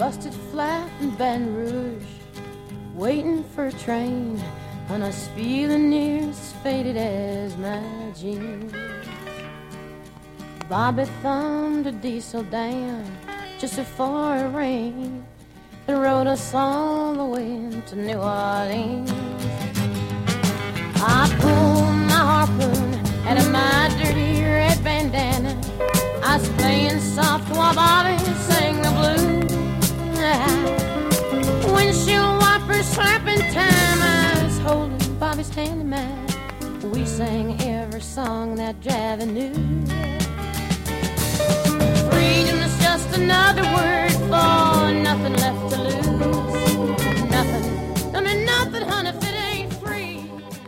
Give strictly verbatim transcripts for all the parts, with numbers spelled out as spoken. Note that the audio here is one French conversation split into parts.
busted flat in Baton Rouge, waiting for a train, and I was feeling near as faded as my jeans. Bobby thumbed a diesel down just before it rained and rode us all the way to New Orleans. I pulled my harpoon out of my dirty red bandana. I was playing soft while Bobby sang the blues. Windshield wipers slapping time, I was holding Bobby's hand in mine. We sang every song that Javi knew. Freedom is just another word for nothing left to lose. Nothing, I mean nothing, honey, if it ain't free.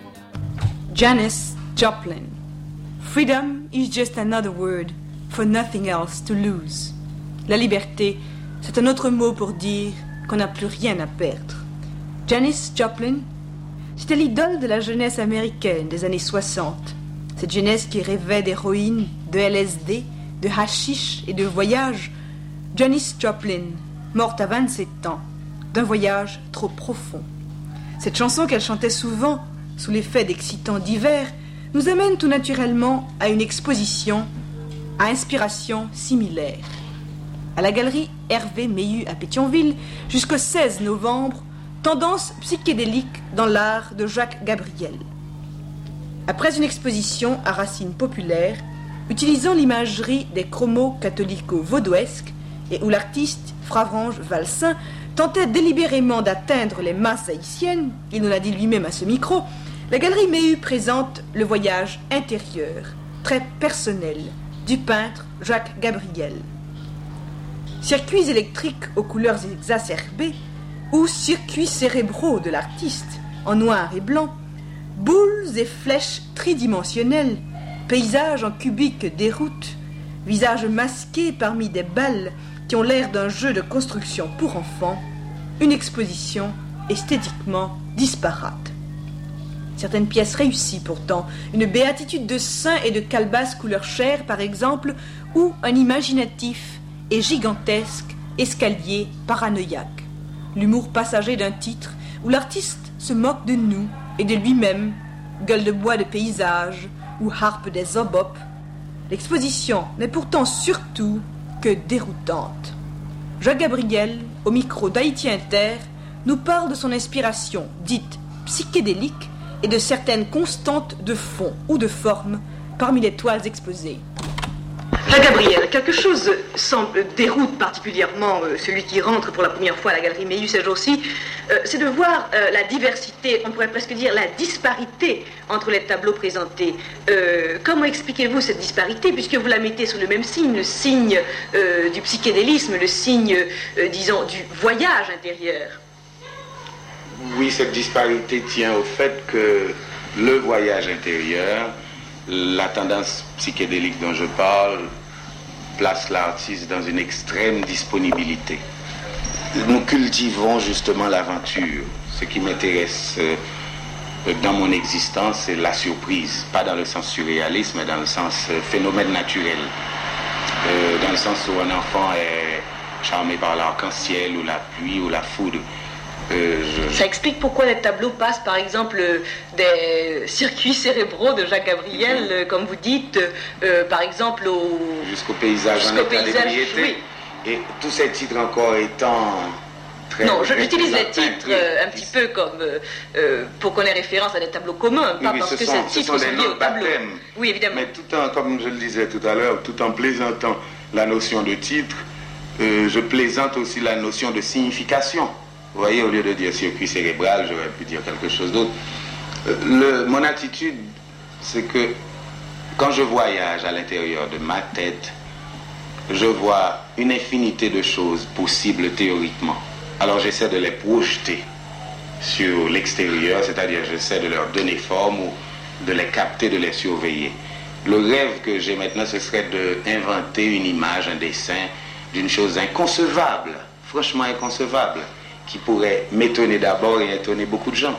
Janis Joplin. Freedom is just another word for nothing else to lose. La liberté, c'est un autre mot pour dire qu'on n'a plus rien à perdre. Janis Joplin, c'était l'idole de la jeunesse américaine des années soixante. Cette jeunesse qui rêvait d'héroïne, de L S D, de hashish et de voyage. Janis Joplin, morte à vingt-sept ans, d'un voyage trop profond. Cette chanson qu'elle chantait souvent, sous l'effet d'excitants divers, nous amène tout naturellement à une exposition à inspiration similaire. À la galerie Hervé Meilhu à Pétionville, jusqu'au seize novembre, tendance psychédélique dans l'art de Jacques Gabriel. Après une exposition à racines populaires, utilisant l'imagerie des chromos catholico-vaudouesques et où l'artiste Fravrange Valsin tentait délibérément d'atteindre les masses haïtiennes, il nous l'a dit lui-même à ce micro, la galerie Meilhu présente le voyage intérieur, très personnel, du peintre Jacques Gabriel. Circuits électriques aux couleurs exacerbées ou circuits cérébraux de l'artiste, en noir et blanc, boules et flèches tridimensionnelles, paysages en cubique des routes, visages masqués parmi des balles qui ont l'air d'un jeu de construction pour enfants, une exposition esthétiquement disparate. Certaines pièces réussies pourtant, une béatitude de saints et de calebasses couleur chair par exemple, ou un imaginatif et gigantesque escalier paranoïaque. L'humour passager d'un titre où l'artiste se moque de nous et de lui-même, gueule de bois de paysage ou harpe des obop. L'exposition n'est pourtant surtout que déroutante. Jacques Gabriel, au micro d'Haïti Inter, nous parle de son inspiration dite psychédélique et de certaines constantes de fond ou de forme parmi les toiles exposées. Jacques Gabriel, quelque chose semble déroute particulièrement euh, celui qui rentre pour la première fois à la galerie Meilhu ces jours-ci, euh, c'est de voir euh, la diversité, on pourrait presque dire la disparité entre les tableaux présentés. Euh, comment expliquez-vous cette disparité, puisque vous la mettez sous le même signe, le signe euh, du psychédélisme, le signe, euh, disons, du voyage intérieur? Oui, cette disparité tient au fait que le voyage intérieur, la tendance psychédélique dont je parle, place l'artiste dans une extrême disponibilité. Nous cultivons justement l'aventure. Ce qui m'intéresse euh, dans mon existence, c'est la surprise. Pas dans le sens surréaliste, mais dans le sens euh, phénomène naturel. Euh, dans le sens où un enfant est charmé par l'arc-en-ciel, ou la pluie, ou la foudre. Euh, je... Ça explique pourquoi les tableaux passent, par exemple, des circuits cérébraux de Jacques Gabriel, mm-hmm. comme vous dites, euh, par exemple, au... jusqu'au paysage jusqu'au en état d'ébriété. Oui. Et tous ces titres encore étant très... Non, j'utilise les titres euh, un petit peu comme euh, pour qu'on ait référence à des tableaux communs, pas oui, parce que sont, ces titres sont, sont liés au tableau. Oui, évidemment. Mais tout en, comme je le disais tout à l'heure, tout en plaisantant la notion de titre, euh, je plaisante aussi la notion de signification. Vous voyez, au lieu de dire circuit cérébral, j'aurais pu dire quelque chose d'autre. Le, mon attitude, c'est que quand je voyage à l'intérieur de ma tête, je vois une infinité de choses possibles théoriquement. Alors j'essaie de les projeter sur l'extérieur, c'est-à-dire j'essaie de leur donner forme ou de les capter, de les surveiller. Le rêve que j'ai maintenant, ce serait d'inventer une image, un dessin d'une chose inconcevable, franchement inconcevable, qui pourrait m'étonner d'abord et étonner beaucoup de gens.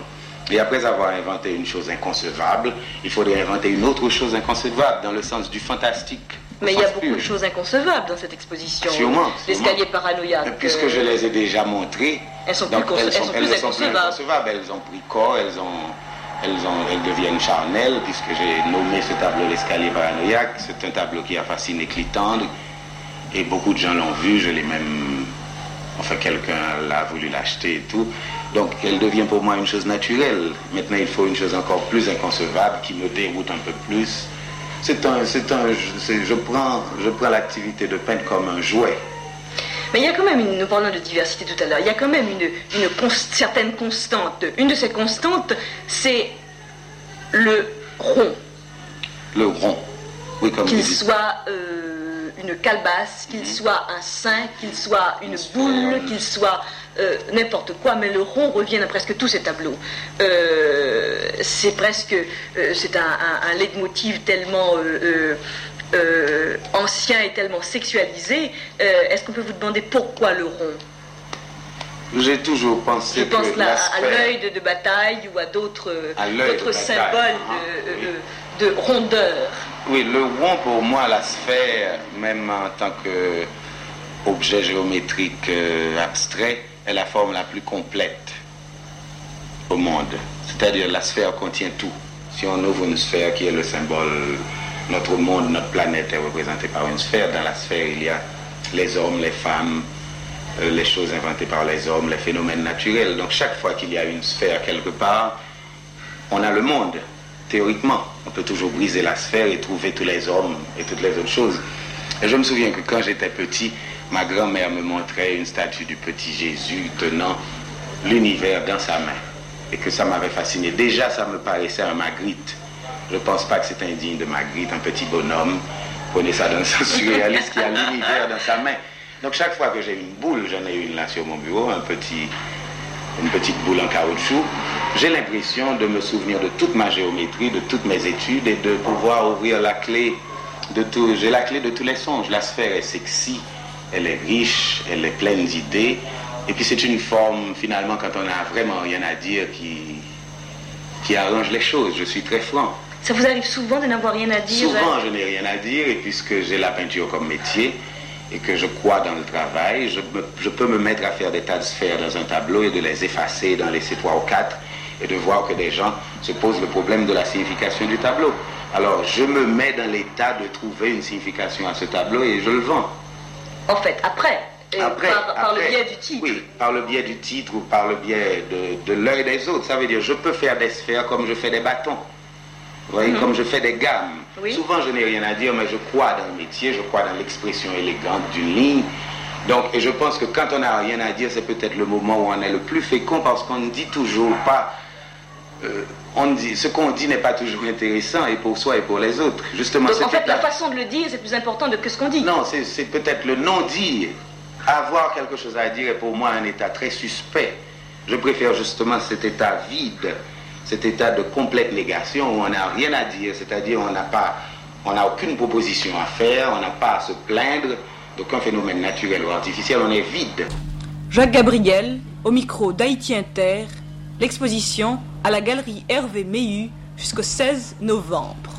Et après avoir inventé une chose inconcevable, il faudrait inventer une autre chose inconcevable, dans le sens du fantastique. Mais il y a beaucoup pur. de choses inconcevables dans cette exposition. Sûrement. L'escalier paranoïaque. Puisque je les ai déjà montrées, elles sont donc plus, elles sont, elles sont elles plus, sont inconcevables. plus inconcevables. Elles ont pris corps, elles, ont, elles, ont, elles deviennent charnelles, puisque j'ai nommé ce tableau l'escalier paranoïaque. C'est un tableau qui a fasciné Clitandre, et beaucoup de gens l'ont vu, je l'ai même... Enfin, quelqu'un l'a voulu l'acheter et tout. Donc, elle devient pour moi une chose naturelle. Maintenant, il faut une chose encore plus inconcevable, qui me déroute un peu plus. C'est un... C'est un c'est, je prends, je prends l'activité de peindre comme un jouet. Mais il y a quand même, une, nous parlons de diversité tout à l'heure, il y a quand même une, une const, certaine constante. Une de ces constantes, c'est le rond. Le rond, oui, comme qu'il vous dites. soit euh, une calebasse, qu'il mmh. soit un sein, qu'il soit une boule, qu'il soit euh, n'importe quoi, mais le rond revient dans presque tous ces tableaux. Euh, c'est presque, euh, c'est un, un, un leitmotiv tellement... Euh, euh, Euh, ancien et tellement sexualisé, euh, est-ce qu'on peut vous demander pourquoi le rond? J'ai toujours pensé Je pense que là la à sphère... l'œil de, de bataille ou à d'autres, d'autres de symboles ah, de, oui. de, de rondeur. Oui, le rond pour moi, la sphère, même en tant qu'objet géométrique euh, abstrait, est la forme la plus complète au monde. C'est-à-dire la sphère contient tout. Si on ouvre une sphère qui est le symbole... Notre monde, notre planète est représentée par une sphère. Dans la sphère, il y a les hommes, les femmes, euh, les choses inventées par les hommes, les phénomènes naturels. Donc chaque fois qu'il y a une sphère quelque part, on a le monde, théoriquement. On peut toujours briser la sphère et trouver tous les hommes et toutes les autres choses. Et je me souviens que quand j'étais petit, ma grand-mère me montrait une statue du petit Jésus tenant l'univers dans sa main. Et que ça m'avait fasciné. Déjà, ça me paraissait un Magritte. Je ne pense pas que c'est indigne de Magritte, un petit bonhomme. Prenez ça dans le sens surréaliste qui a l'univers dans sa main. Donc chaque fois que j'ai une boule, j'en ai une là sur mon bureau, un petit, une petite boule en caoutchouc, j'ai l'impression de me souvenir de toute ma géométrie, de toutes mes études et de pouvoir ouvrir la clé de tout. J'ai la clé de tous les songes. La sphère est sexy, elle est riche, elle est pleine d'idées. Et puis c'est une forme, finalement, quand on n'a vraiment rien à dire, qui, qui arrange les choses. Je suis très franc. Ça vous arrive souvent de n'avoir rien à dire? Souvent, je n'ai rien à dire, et puisque j'ai la peinture comme métier, et que je crois dans le travail, je, me, je peux me mettre à faire des tas de sphères dans un tableau et de les effacer, d'en laisser trois ou quatre, et de voir que des gens se posent le problème de la signification du tableau. Alors, je me mets dans l'état de trouver une signification à ce tableau, et je le vends. En fait, après Après, par, par après, le biais du titre. Oui, par le biais du titre ou par le biais de, de l'œil des autres. Ça veut dire, je peux faire des sphères comme je fais des bâtons. Vous voyez, mmh. comme je fais des gammes. Oui. Souvent, je n'ai rien à dire, mais je crois dans le métier, je crois dans l'expression élégante d'une ligne. Donc, et je pense que quand on n'a rien à dire, c'est peut-être le moment où on est le plus fécond, parce qu'on ne dit toujours pas... Euh, on dit, ce qu'on dit n'est pas toujours intéressant, et pour soi et pour les autres. Justement, donc, en fait, la la façon de le dire, c'est plus important que ce qu'on dit. Non, c'est, c'est peut-être le non-dire. Avoir quelque chose à dire est pour moi un état très suspect. Je préfère justement cet état vide, cet état de complète négation où on n'a rien à dire, c'est-à-dire on n'a pas, on n'a aucune proposition à faire, on n'a pas à se plaindre d'aucun phénomène naturel ou artificiel, on est vide. Jacques Gabriel, au micro d'Haïti Inter, l'exposition à la galerie Hervé Méhu jusqu'au seize novembre.